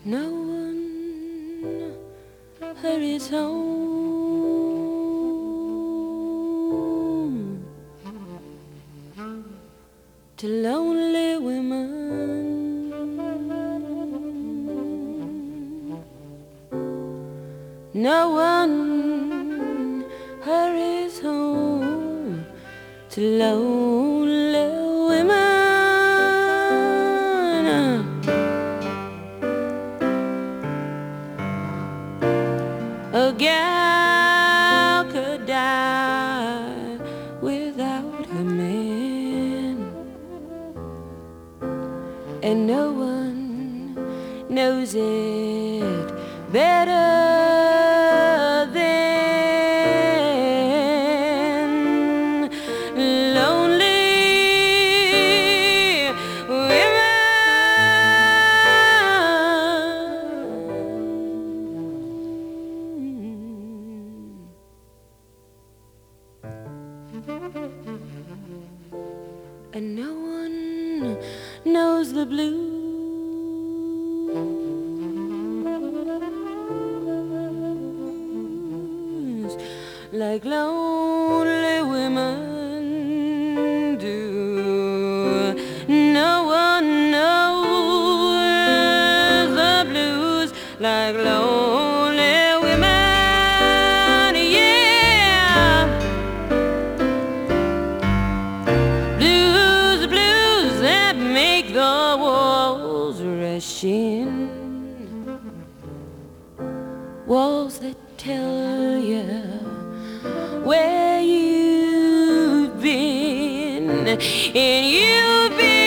No one hurries home to lonely women. No one hurries home to lonely women. A gal could die without her man, and no one knows it better than lonely women. And no one knows the blues like lonely women do. No one knows the blues like lonely women, yeah. Blues, the blues that make the walls rush in, walls that tell you where you've been, and you've been